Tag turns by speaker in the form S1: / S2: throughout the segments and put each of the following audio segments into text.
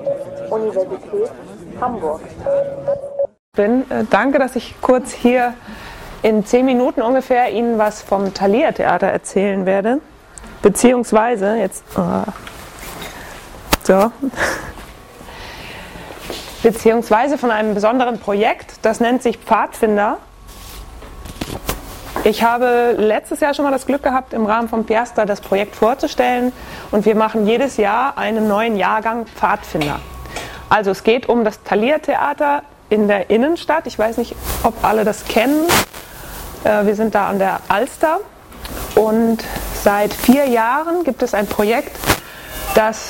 S1: Universität Hamburg.
S2: Danke, dass ich kurz hier in 10 Minuten ungefähr Ihnen was vom Thalia Theater erzählen werde. Beziehungsweise, beziehungsweise von einem besonderen Projekt, das nennt sich Pfadfinder. Ich habe letztes Jahr schon mal das Glück gehabt, im Rahmen von Piasta das Projekt vorzustellen, und wir machen jedes Jahr einen neuen Jahrgang Pfadfinder. Also es geht um das Thalia Theater in der Innenstadt. Ich weiß nicht, ob alle das kennen. Wir sind da an der Alster, und seit 4 Jahren gibt es ein Projekt, das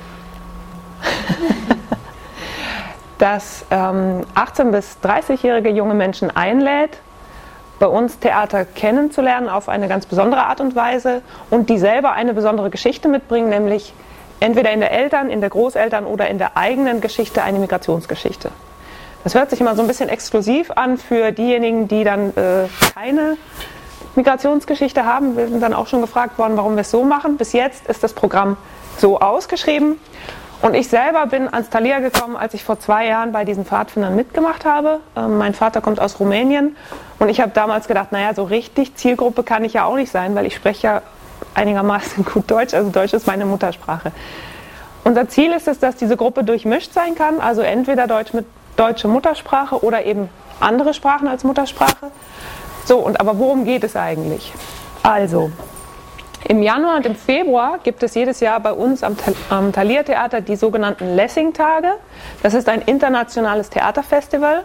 S2: 18- bis 30-jährige junge Menschen einlädt, bei uns Theater kennenzulernen auf eine ganz besondere Art und Weise, und die selber eine besondere Geschichte mitbringen, nämlich entweder in der Eltern-, in der Großeltern- oder in der eigenen Geschichte eine Migrationsgeschichte. Das hört sich immer so ein bisschen exklusiv an für diejenigen, die dann keine Migrationsgeschichte haben. Wir sind dann auch schon gefragt worden, warum wir es so machen. Bis jetzt ist das Programm so ausgeschrieben. Und ich selber bin ans Thalia gekommen, als ich vor 2 Jahren bei diesen Pfadfindern mitgemacht habe. Mein Vater kommt aus Rumänien, und ich habe damals gedacht, naja, so richtig Zielgruppe kann ich ja auch nicht sein, weil ich spreche ja einigermaßen gut Deutsch, also Deutsch ist meine Muttersprache. Unser Ziel ist es, dass diese Gruppe durchmischt sein kann, also entweder Deutsch mit deutsche Muttersprache oder eben andere Sprachen als Muttersprache. So, aber worum geht es eigentlich? Also, im Januar und im Februar gibt es jedes Jahr bei uns am Thalia Theater die sogenannten Lessing-Tage. Das ist ein internationales Theaterfestival.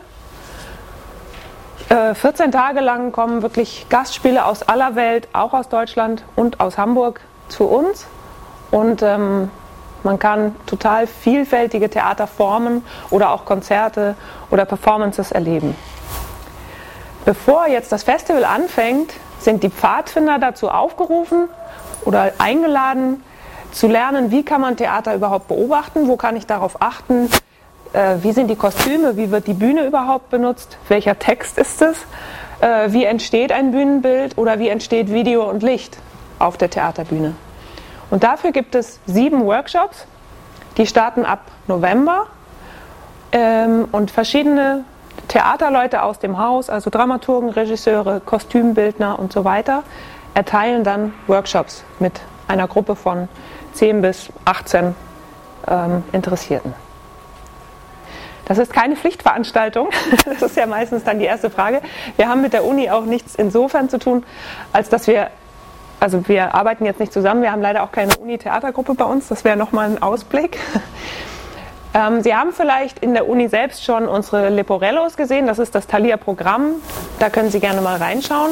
S2: 14 Tage lang kommen wirklich Gastspiele aus aller Welt, auch aus Deutschland und aus Hamburg, zu uns. Und man kann total vielfältige Theaterformen oder auch Konzerte oder Performances erleben. Bevor jetzt das Festival anfängt, sind die Pfadfinder dazu aufgerufen oder eingeladen, zu lernen, wie kann man Theater überhaupt beobachten, wo kann ich darauf achten, wie sind die Kostüme, wie wird die Bühne überhaupt benutzt, welcher Text ist es, wie entsteht ein Bühnenbild oder wie entsteht Video und Licht auf der Theaterbühne. Und dafür gibt es 7 Workshops, die starten ab November, und verschiedene Theaterleute aus dem Haus, also Dramaturgen, Regisseure, Kostümbildner und so weiter, erteilen dann Workshops mit einer Gruppe von 10 bis 18 Interessierten. Das ist keine Pflichtveranstaltung, das ist ja meistens dann die erste Frage. Wir haben mit der Uni auch nichts insofern zu tun, als dass wir arbeiten jetzt nicht zusammen, wir haben leider auch keine Uni-Theatergruppe bei uns, das wäre nochmal ein Ausblick. Sie haben vielleicht in der Uni selbst schon unsere Leporellos gesehen, das ist das Thalia-Programm, da können Sie gerne mal reinschauen.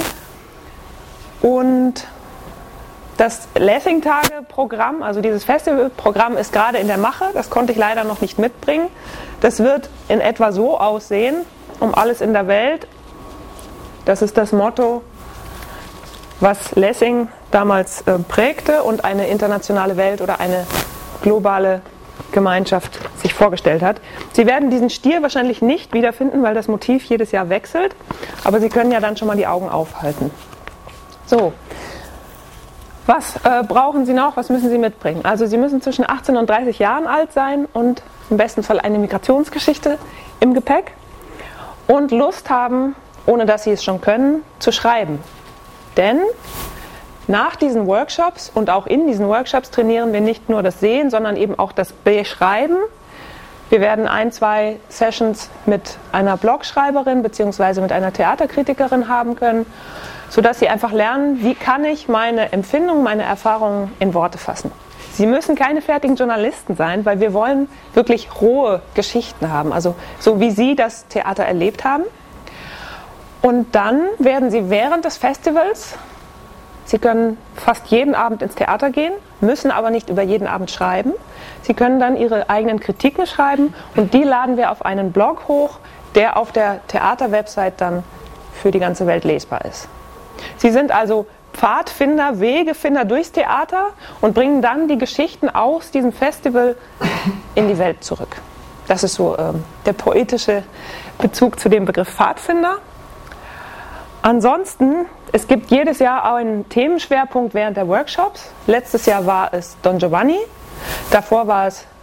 S2: Und das Lessing-Tage-Programm, also dieses Festivalprogramm, ist gerade in der Mache, das konnte ich leider noch nicht mitbringen. Das wird in etwa so aussehen, um alles in der Welt. Das ist das Motto, was Lessing damals prägte und eine internationale Welt oder eine globale Gemeinschaft sich vorgestellt hat. Sie werden diesen Stier wahrscheinlich nicht wiederfinden, weil das Motiv jedes Jahr wechselt, aber Sie können ja dann schon mal die Augen aufhalten. So, was brauchen Sie noch? Was müssen Sie mitbringen? Also Sie müssen zwischen 18 und 30 Jahren alt sein und im besten Fall eine Migrationsgeschichte im Gepäck und Lust haben, ohne dass Sie es schon können, zu schreiben. Denn nach diesen Workshops und auch in diesen Workshops trainieren wir nicht nur das Sehen, sondern eben auch das Beschreiben. Wir werden 1, 2 Sessions mit einer Blogschreiberin bzw. mit einer Theaterkritikerin haben können, sodass Sie einfach lernen, wie kann ich meine Empfindungen, meine Erfahrungen in Worte fassen. Sie müssen keine fertigen Journalisten sein, weil wir wollen wirklich rohe Geschichten haben, also so wie Sie das Theater erlebt haben. Und dann werden Sie während des Festivals, Sie können fast jeden Abend ins Theater gehen, müssen aber nicht über jeden Abend schreiben. Sie können dann Ihre eigenen Kritiken schreiben und die laden wir auf einen Blog hoch, der auf der Theaterwebsite dann für die ganze Welt lesbar ist. Sie sind also Pfadfinder, Wegefinder durchs Theater und bringen dann die Geschichten aus diesem Festival in die Welt zurück. Das ist so der poetische Bezug zu dem Begriff Pfadfinder. Ansonsten, es gibt jedes Jahr auch einen Themenschwerpunkt während der Workshops. Letztes Jahr war es Don Giovanni, davor war es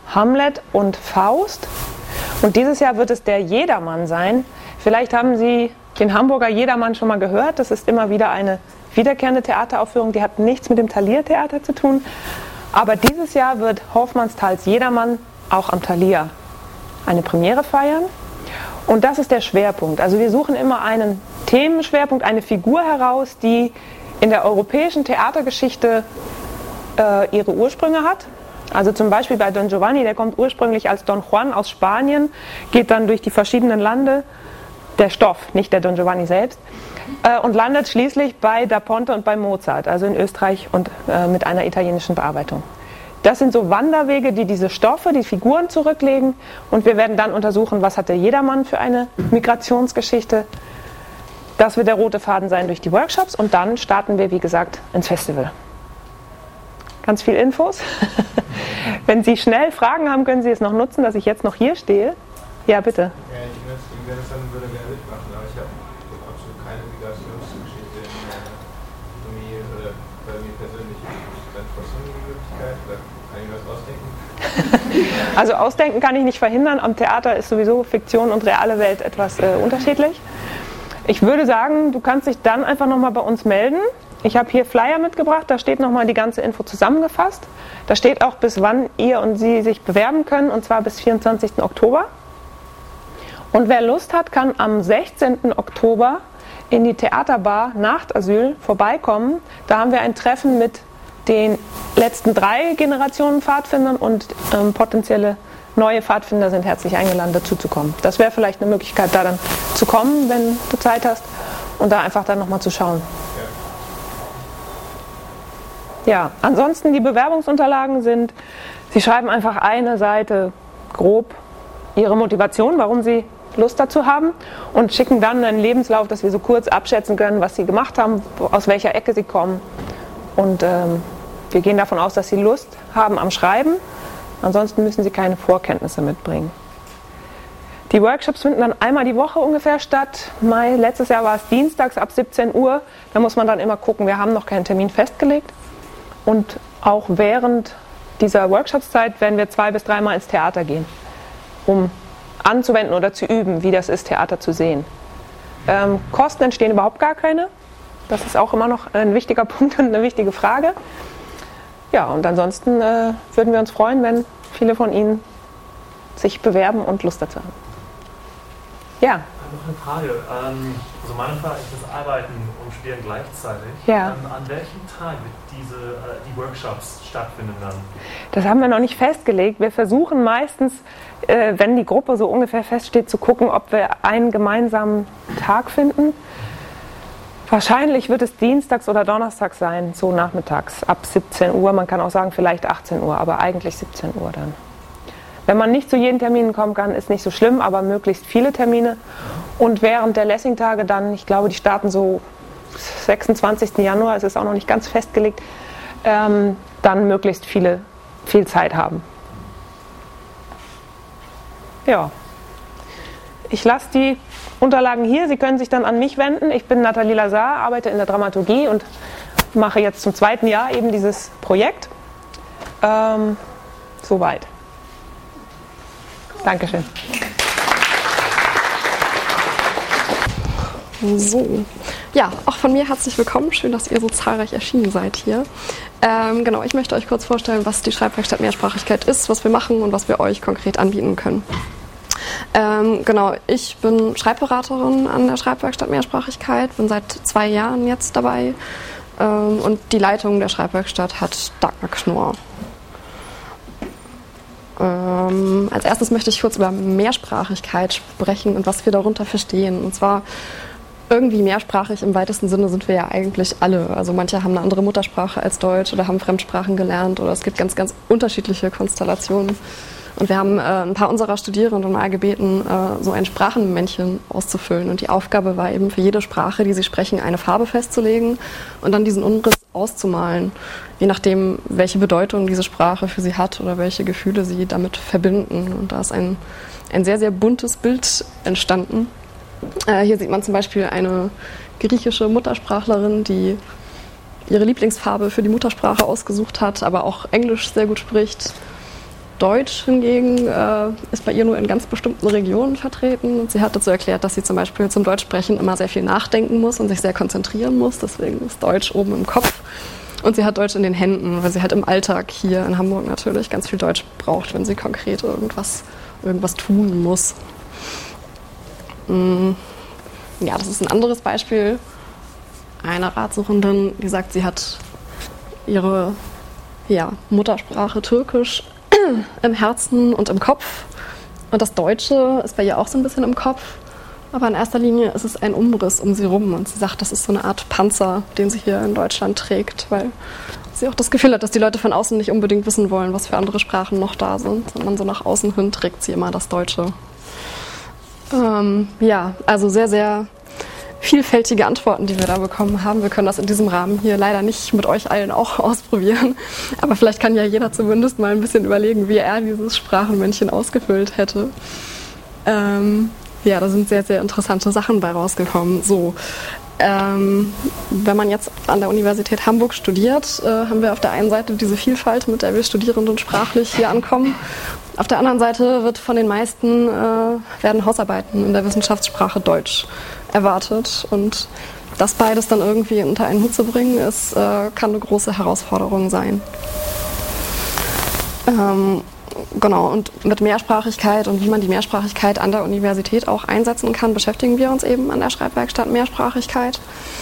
S2: Hamlet und Faust. Und dieses Jahr wird es der Jedermann sein. Vielleicht haben Sie den Hamburger Jedermann schon mal gehört. Das ist immer wieder eine wiederkehrende Theateraufführung, die hat nichts mit dem Thalia-Theater zu tun. Aber dieses Jahr wird Hofmannsthals Jedermann auch am Thalia eine Premiere feiern. Und das ist der Schwerpunkt. Also wir suchen immer einen Themenschwerpunkt, eine Figur heraus, die in der europäischen Theatergeschichte ihre Ursprünge hat. Also zum Beispiel bei Don Giovanni, der kommt ursprünglich als Don Juan aus Spanien, geht dann durch die verschiedenen Lande, der Stoff, nicht der Don Giovanni selbst, und landet schließlich bei Da Ponte und bei Mozart, also in Österreich und mit einer italienischen Bearbeitung. Das sind so Wanderwege, die diese Stoffe, die Figuren zurücklegen, und wir werden dann untersuchen, was hat der Jedermann für eine Migrationsgeschichte. Das wird der rote Faden sein durch die Workshops, und dann starten wir, wie gesagt, ins Festival. Ganz viel Infos. Wenn Sie schnell Fragen haben, können Sie es noch nutzen, dass ich jetzt noch hier stehe. Ja, bitte.
S1: Ja, ich würde gerne mitmachen, aber ich habe absolut keine Migrationsgeschichte in meiner Familie oder bei mir persönlich. Dann trotzdem die Möglichkeit, oder kann ich was ausdenken?
S2: Also ausdenken kann ich nicht verhindern. Am Theater ist sowieso Fiktion und reale Welt etwas unterschiedlich. Ich würde sagen, du kannst dich dann einfach nochmal bei uns melden. Ich habe hier Flyer mitgebracht, da steht nochmal die ganze Info zusammengefasst. Da steht auch, bis wann ihr und Sie sich bewerben können, und zwar bis 24. Oktober. Und wer Lust hat, kann am 16. Oktober in die Theaterbar Nachtasyl vorbeikommen. Da haben wir ein Treffen mit den letzten 3 Generationen Pfadfindern, und potenzielle neue Pfadfinder sind herzlich eingeladen, dazu zu kommen. Das wäre vielleicht eine Möglichkeit, da dann zu kommen, wenn du Zeit hast, und da einfach dann nochmal zu schauen. Ja, ansonsten die Bewerbungsunterlagen sind, Sie schreiben einfach eine Seite grob Ihre Motivation, warum Sie Lust dazu haben, und schicken dann einen Lebenslauf, dass wir so kurz abschätzen können, was Sie gemacht haben, aus welcher Ecke Sie kommen. Und wir gehen davon aus, dass Sie Lust haben am Schreiben. Ansonsten müssen Sie keine Vorkenntnisse mitbringen. Die Workshops finden dann einmal die Woche ungefähr statt. Letztes Jahr war es dienstags ab 17 Uhr. Da muss man dann immer gucken, wir haben noch keinen Termin festgelegt. Und auch während dieser Workshopszeit werden wir 2- bis 3-mal ins Theater gehen, um anzuwenden oder zu üben, wie das ist, Theater zu sehen. Kosten entstehen überhaupt gar keine. Das ist auch immer noch ein wichtiger Punkt und eine wichtige Frage. Ja, und ansonsten würden wir uns freuen, wenn viele von Ihnen sich bewerben und Lust dazu haben. Ja.
S3: Noch eine Frage. Also meine Frage ist das Arbeiten und Studieren gleichzeitig.
S2: Ja.
S3: An welchem Tag wird die Workshops stattfinden dann?
S2: Das haben wir noch nicht festgelegt. Wir versuchen meistens, wenn die Gruppe so ungefähr feststeht, zu gucken, ob wir einen gemeinsamen Tag finden. Wahrscheinlich wird es dienstags oder donnerstags sein, so nachmittags, ab 17 Uhr. Man kann auch sagen, vielleicht 18 Uhr, aber eigentlich 17 Uhr dann. Wenn man nicht zu jeden Terminen kommen kann, ist nicht so schlimm, aber möglichst viele Termine. Und während der Lessing-Tage dann, ich glaube, die starten so 26. Januar, es ist auch noch nicht ganz festgelegt, dann möglichst viel Zeit haben. Ja. Ich lasse die Unterlagen hier. Sie können sich dann an mich wenden. Ich bin Nathalie Lazar, arbeite in der Dramaturgie und mache jetzt zum 2. Jahr eben dieses Projekt. Soweit. Dankeschön.
S4: So, ja, auch von mir herzlich willkommen. Schön, dass ihr so zahlreich erschienen seid hier. Genau, ich möchte euch kurz vorstellen, was die Schreibwerkstatt Mehrsprachigkeit ist, was wir machen und was wir euch konkret anbieten können. Genau, ich bin Schreibberaterin an der Schreibwerkstatt Mehrsprachigkeit, bin seit 2 Jahren jetzt dabei, und die Leitung der Schreibwerkstatt hat Dagmar Knorr. Als erstes möchte ich kurz über Mehrsprachigkeit sprechen und was wir darunter verstehen. Und zwar irgendwie mehrsprachig im weitesten Sinne sind wir ja eigentlich alle. Also manche haben eine andere Muttersprache als Deutsch oder haben Fremdsprachen gelernt, oder es gibt ganz, ganz unterschiedliche Konstellationen. Und wir haben ein paar unserer Studierenden mal gebeten, so ein Sprachenmännchen auszufüllen. Und die Aufgabe war eben für jede Sprache, die sie sprechen, eine Farbe festzulegen und dann diesen Umriss auszumalen, je nachdem, welche Bedeutung diese Sprache für sie hat oder welche Gefühle sie damit verbinden. Und da ist ein sehr, sehr buntes Bild entstanden. Hier sieht man zum Beispiel eine griechische Muttersprachlerin, die ihre Lieblingsfarbe für die Muttersprache ausgesucht hat, aber auch Englisch sehr gut spricht. Deutsch hingegen ist bei ihr nur in ganz bestimmten Regionen vertreten. Und sie hat dazu erklärt, dass sie zum Beispiel zum Deutschsprechen immer sehr viel nachdenken muss und sich sehr konzentrieren muss. Deswegen ist Deutsch oben im Kopf. Und sie hat Deutsch in den Händen, weil sie halt im Alltag hier in Hamburg natürlich ganz viel Deutsch braucht, wenn sie konkret irgendwas tun muss. Ja, das ist ein anderes Beispiel einer Ratsuchenden, die sagt, sie hat ihre Muttersprache Türkisch im Herzen und im Kopf. Und das Deutsche ist bei ihr auch so ein bisschen im Kopf. Aber in erster Linie ist es ein Umriss um sie rum. Und sie sagt, das ist so eine Art Panzer, den sie hier in Deutschland trägt, weil sie auch das Gefühl hat, dass die Leute von außen nicht unbedingt wissen wollen, was für andere Sprachen noch da sind, sondern so nach außen hin trägt sie immer das Deutsche. Also sehr, sehr vielfältige Antworten, die wir da bekommen haben. Wir können das in diesem Rahmen hier leider nicht mit euch allen auch ausprobieren. Aber vielleicht kann ja jeder zumindest mal ein bisschen überlegen, wie er dieses Sprachenmännchen ausgefüllt hätte. Da sind sehr, sehr interessante Sachen bei rausgekommen. So, wenn man jetzt an der Universität Hamburg studiert, haben wir auf der einen Seite diese Vielfalt, mit der wir Studierenden sprachlich hier ankommen. Auf der anderen Seite wird von den meisten werden Hausarbeiten in der Wissenschaftssprache Deutsch erwartet. Und das beides dann irgendwie unter einen Hut zu bringen, kann eine große Herausforderung sein. Und mit Mehrsprachigkeit und wie man die Mehrsprachigkeit an der Universität auch einsetzen kann, beschäftigen wir uns eben an der Schreibwerkstatt Mehrsprachigkeit.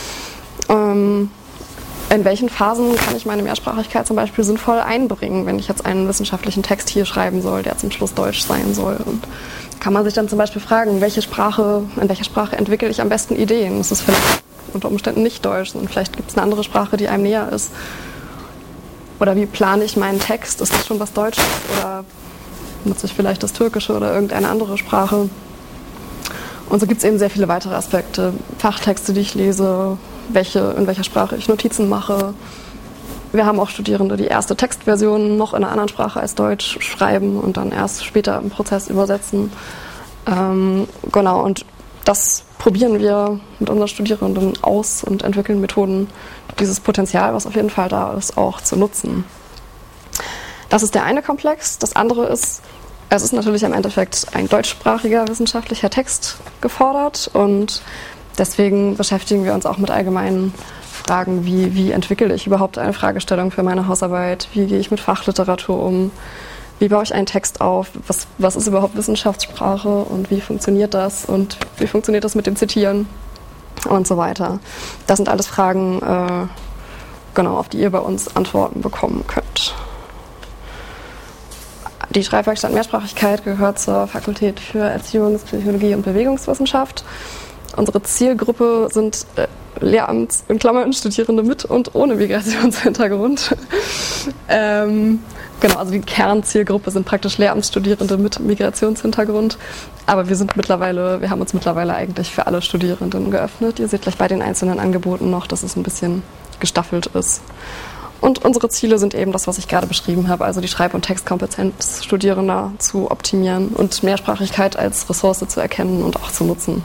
S4: In welchen Phasen kann ich meine Mehrsprachigkeit zum Beispiel sinnvoll einbringen, wenn ich jetzt einen wissenschaftlichen Text hier schreiben soll, der zum Schluss Deutsch sein soll? Und kann man sich dann zum Beispiel fragen, in welcher Sprache entwickle ich am besten Ideen? Das ist vielleicht unter Umständen nicht Deutsch, sondern vielleicht gibt es eine andere Sprache, die einem näher ist. Oder wie plane ich meinen Text? Ist das schon was Deutsches oder nutze ich vielleicht das Türkische oder irgendeine andere Sprache? Und so gibt es eben sehr viele weitere Aspekte. Fachtexte, die ich lese, in welcher Sprache ich Notizen mache. Wir haben auch Studierende, die erste Textversionen noch in einer anderen Sprache als Deutsch schreiben und dann erst später im Prozess übersetzen. Und das probieren wir mit unseren Studierenden aus und entwickeln Methoden, dieses Potenzial, was auf jeden Fall da ist, auch zu nutzen. Das ist der eine Komplex. Das andere ist, es ist natürlich im Endeffekt ein deutschsprachiger wissenschaftlicher Text gefordert und deswegen beschäftigen wir uns auch mit allgemeinen Fragen, wie entwickle ich überhaupt eine Fragestellung für meine Hausarbeit, wie gehe ich mit Fachliteratur um, wie baue ich einen Text auf, was ist überhaupt Wissenschaftssprache und wie funktioniert das und wie funktioniert das mit dem Zitieren und so weiter. Das sind alles Fragen, auf die ihr bei uns Antworten bekommen könnt. Die Schreibwerkstatt Mehrsprachigkeit gehört zur Fakultät für Erziehungspsychologie und Bewegungswissenschaft. Unsere Zielgruppe sind Lehramts, in Klammern Studierende mit und ohne Migrationshintergrund. Also die Kernzielgruppe sind praktisch Lehramtsstudierende mit Migrationshintergrund. Aber wir haben uns mittlerweile eigentlich für alle Studierenden geöffnet. Ihr seht gleich bei den einzelnen Angeboten noch, dass es ein bisschen gestaffelt ist. Und unsere Ziele sind eben das, was ich gerade beschrieben habe, also die Schreib- und Textkompetenz Studierender zu optimieren und Mehrsprachigkeit als Ressource zu erkennen und auch zu nutzen.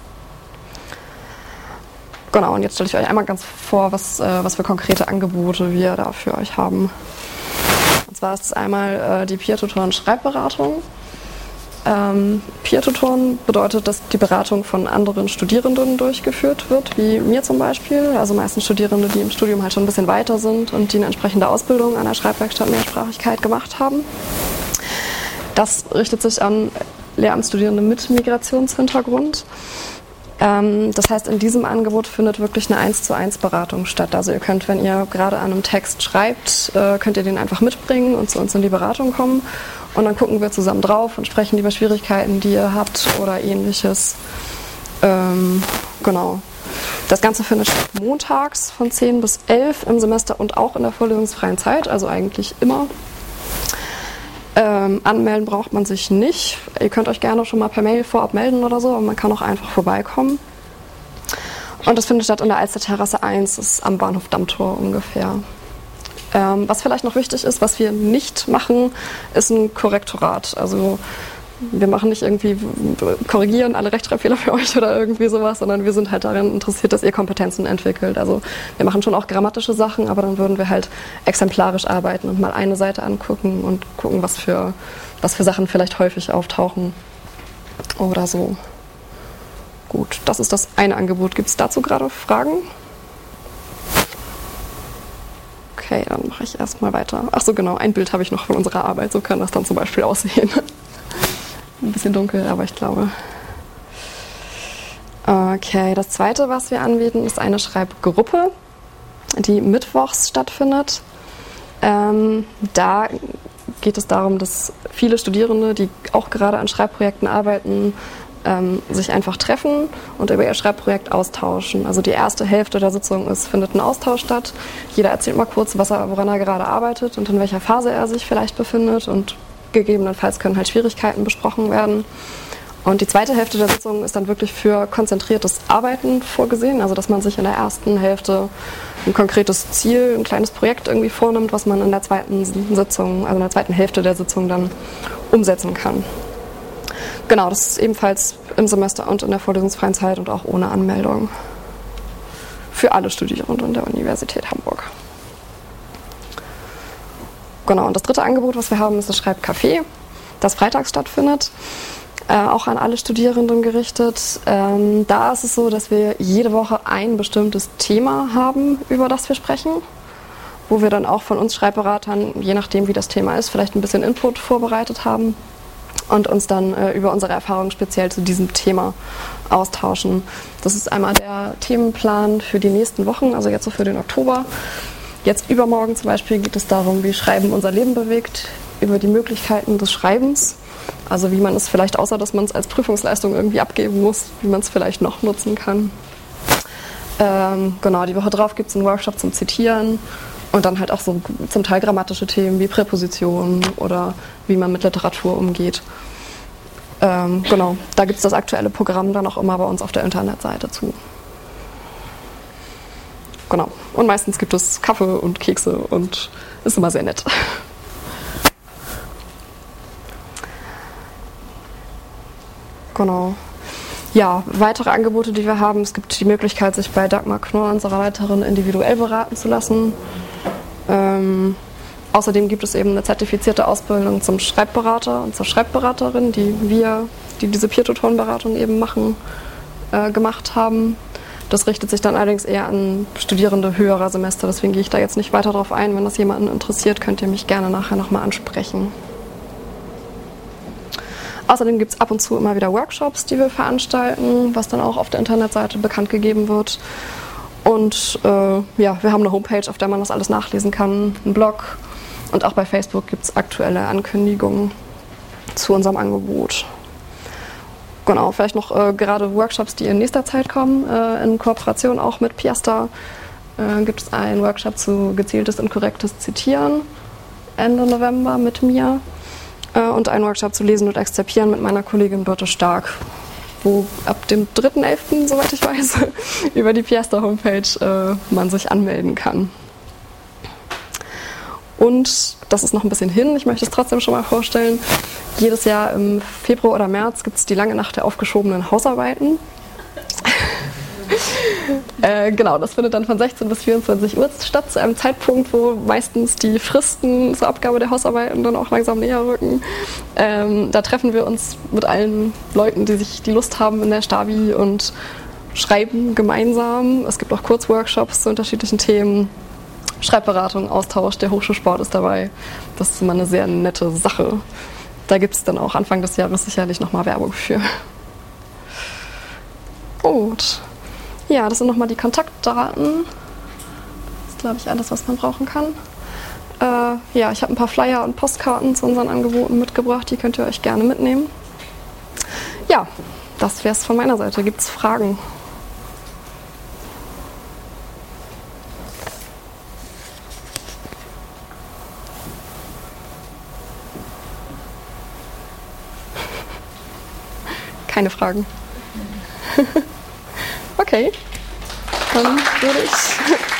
S4: Genau, und jetzt stelle ich euch einmal ganz vor, was für konkrete Angebote wir da für euch haben. Und zwar ist es einmal die Peer-Tutoren-Schreibberatung. Peer-Tutoren bedeutet, dass die Beratung von anderen Studierenden durchgeführt wird, wie mir zum Beispiel. Also meistens Studierende, die im Studium halt schon ein bisschen weiter sind und die eine entsprechende Ausbildung an der Schreibwerkstatt Mehrsprachigkeit gemacht haben. Das richtet sich an Lehramtsstudierende mit Migrationshintergrund. Das heißt, in diesem Angebot findet wirklich eine 1:1 Beratung statt. Also ihr könnt, wenn ihr gerade an einem Text schreibt, könnt ihr den einfach mitbringen und zu uns in die Beratung kommen. Und dann gucken wir zusammen drauf und sprechen über Schwierigkeiten, die ihr habt oder ähnliches. Das Ganze findet statt montags von 10 bis 11 im Semester und auch in der vorlesungsfreien Zeit, also eigentlich immer. Anmelden braucht man sich nicht. Ihr könnt euch gerne schon mal per Mail vorab melden oder so, aber man kann auch einfach vorbeikommen. Und das findet statt in der Alsterterrasse 1, das ist am Bahnhof Dammtor ungefähr. Was vielleicht noch wichtig ist, was wir nicht machen, ist ein Korrektorat. Also wir machen nicht irgendwie, korrigieren alle Rechtschreibfehler für euch oder irgendwie sowas, sondern wir sind halt daran interessiert, dass ihr Kompetenzen entwickelt. Also wir machen schon auch grammatische Sachen, aber dann würden wir halt exemplarisch arbeiten und mal eine Seite angucken und gucken, was für Sachen vielleicht häufig auftauchen oder so. Gut, das ist das eine Angebot. Gibt es dazu gerade Fragen? Okay, dann mache ich erstmal weiter. Ach so, genau, ein Bild habe ich noch von unserer Arbeit. So kann das dann zum Beispiel aussehen. Ein bisschen dunkel, aber ich glaube. Okay, das zweite, was wir anbieten, ist eine Schreibgruppe, die mittwochs stattfindet. Da geht es darum, dass viele Studierende, die auch gerade an Schreibprojekten arbeiten, sich einfach treffen und über ihr Schreibprojekt austauschen. Also die erste Hälfte der Sitzung findet ein Austausch statt. Jeder erzählt mal kurz, woran er gerade arbeitet und in welcher Phase er sich vielleicht befindet, und gegebenenfalls können halt Schwierigkeiten besprochen werden. Und die zweite Hälfte der Sitzung ist dann wirklich für konzentriertes Arbeiten vorgesehen, also dass man sich in der ersten Hälfte ein konkretes Ziel, ein kleines Projekt irgendwie vornimmt, was man in der zweiten Sitzung, also in der zweiten Hälfte der Sitzung dann umsetzen kann. Genau, das ist ebenfalls im Semester und in der vorlesungsfreien Zeit und auch ohne Anmeldung für alle Studierenden der Universität Hamburg. Genau, und das dritte Angebot, was wir haben, ist das Schreibcafé, das freitags stattfindet, auch an alle Studierenden gerichtet. Da ist es so, dass wir jede Woche ein bestimmtes Thema haben, über das wir sprechen, wo wir dann auch von uns Schreibberatern, je nachdem wie das Thema ist, vielleicht ein bisschen Input vorbereitet haben und uns dann über unsere Erfahrungen speziell zu diesem Thema austauschen. Das ist einmal der Themenplan für die nächsten Wochen, also jetzt so für den Oktober. Jetzt übermorgen zum Beispiel geht es darum, wie Schreiben unser Leben bewegt, über die Möglichkeiten des Schreibens, also wie man es vielleicht, außer dass man es als Prüfungsleistung irgendwie abgeben muss, wie man es vielleicht noch nutzen kann. Genau, die Woche drauf gibt es einen Workshop zum Zitieren und dann halt auch so zum Teil grammatische Themen wie Präpositionen oder wie man mit Literatur umgeht. Genau, da gibt es das aktuelle Programm dann auch immer bei uns auf der Internetseite zu. Genau, und meistens gibt es Kaffee und Kekse und ist immer sehr nett. Genau. Ja, weitere Angebote, die wir haben, es gibt die Möglichkeit, sich bei Dagmar Knorr, unserer Leiterin, individuell beraten zu lassen. Außerdem gibt es eben eine zertifizierte Ausbildung zum Schreibberater und zur Schreibberaterin, die diese Peer-Tutoren-Beratung eben gemacht haben. Das richtet sich dann allerdings eher an Studierende höherer Semester, deswegen gehe ich da jetzt nicht weiter drauf ein. Wenn das jemanden interessiert, könnt ihr mich gerne nachher nochmal ansprechen. Außerdem gibt es ab und zu immer wieder Workshops, die wir veranstalten, was dann auch auf der Internetseite bekannt gegeben wird. Und ja, wir haben eine Homepage, auf der man das alles nachlesen kann, einen Blog, und auch bei Facebook gibt es aktuelle Ankündigungen zu unserem Angebot. Genau, vielleicht noch gerade Workshops, die in nächster Zeit kommen, in Kooperation auch mit Piasta. Gibt es einen Workshop zu gezieltes und korrektes Zitieren Ende November mit mir und einen Workshop zu Lesen und Exzerpieren mit meiner Kollegin Birte Stark, wo ab dem 3.11., soweit ich weiß, über die Piasta-Homepage man sich anmelden kann. Und das ist noch ein bisschen hin, ich möchte es trotzdem schon mal vorstellen. Jedes Jahr im Februar oder März gibt es die lange Nacht der aufgeschobenen Hausarbeiten. Genau, das findet dann von 16 bis 24 Uhr statt, zu einem Zeitpunkt, wo meistens die Fristen zur Abgabe der Hausarbeiten dann auch langsam näher rücken. Da treffen wir uns mit allen Leuten, die Lust haben in der Stabi, und schreiben gemeinsam. Es gibt auch Kurzworkshops zu unterschiedlichen Themen. Schreibberatung, Austausch, der Hochschulsport ist dabei. Das ist immer eine sehr nette Sache. Da gibt es dann auch Anfang des Jahres sicherlich nochmal Werbung für. Gut. Ja, das sind nochmal die Kontaktdaten. Das ist, glaube ich, alles, was man brauchen kann. Ja, ich habe ein paar Flyer und Postkarten zu unseren Angeboten mitgebracht. Die könnt ihr euch gerne mitnehmen. Ja, das wäre es von meiner Seite. Gibt es Fragen? Keine Fragen. Okay, dann würde ich